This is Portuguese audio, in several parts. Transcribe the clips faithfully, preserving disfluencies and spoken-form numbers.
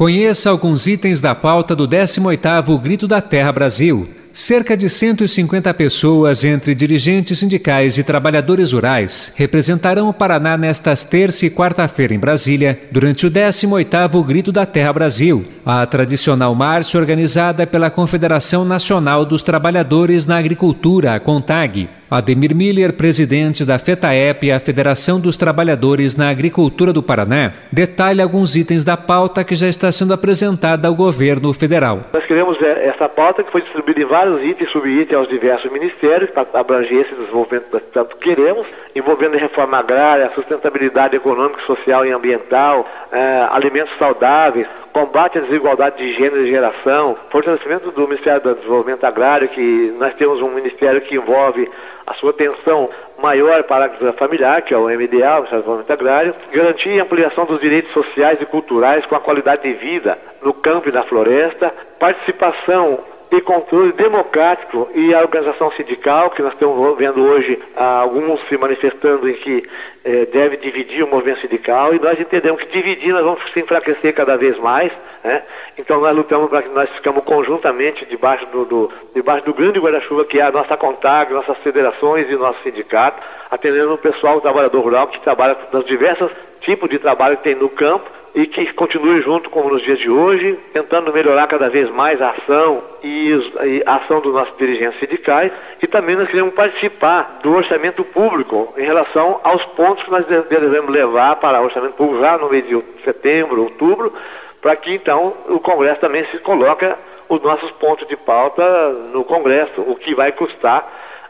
Conheça alguns itens da pauta do décimo oitavo Grito da Terra Brasil. Cerca de cento e cinquenta pessoas, entre dirigentes sindicais e trabalhadores rurais, representarão o Paraná nestas terça e quarta-feira em Brasília, durante o décimo oitavo Grito da Terra Brasil, a tradicional marcha organizada pela Confederação Nacional dos Trabalhadores na Agricultura, a CONTAG. Ademir Miller, presidente da FETAEP, a Federação dos Trabalhadores na Agricultura do Paraná, detalha alguns itens da pauta que já está sendo apresentada ao governo federal. Nós queremos essa pauta que foi distribuída em vários itens e subitens aos diversos ministérios para abranger esse desenvolvimento que tanto queremos, envolvendo a reforma agrária, a sustentabilidade econômica, social e ambiental, eh, alimentos saudáveis, combate à desigualdade de gênero e geração, fortalecimento do Ministério do Desenvolvimento Agrário, que nós temos um ministério que envolve a sua atenção maior para a agricultura familiar, que é o M D A, o Ministério do Desenvolvimento Agrário, garantir a ampliação dos direitos sociais e culturais com a qualidade de vida no campo e na floresta, participação e controle democrático e a organização sindical, que nós estamos vendo hoje ah, alguns se manifestando em que eh, deve dividir o movimento sindical, e nós entendemos que dividir nós vamos se enfraquecer cada vez mais, né? Então nós lutamos para que nós ficamos conjuntamente debaixo do, do, debaixo do grande guarda-chuva que é a nossa CONTAG, nossas federações e nosso sindicato, atendendo o pessoal, o trabalhador rural que trabalha nos diversos tipos de trabalho que tem no campo, e que continue junto como nos dias de hoje, tentando melhorar cada vez mais a ação e a ação dos nossos dirigentes sindicais, e também nós queremos participar do orçamento público em relação aos pontos que nós devemos levar para o orçamento público já no mês de setembro, outubro, para que então o Congresso também se coloque os nossos pontos de pauta no Congresso, o que vai custar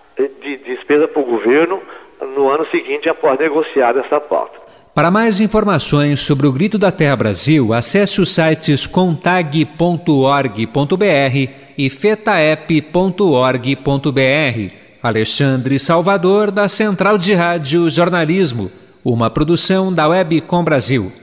de despesa para o governo no ano seguinte após negociar essa pauta. Para mais informações sobre o Grito da Terra Brasil, acesse os sites contag ponto org ponto br e fetaep ponto org ponto br. Alexandre Salvador, da Central de Rádio Jornalismo, uma produção da Webcom Brasil.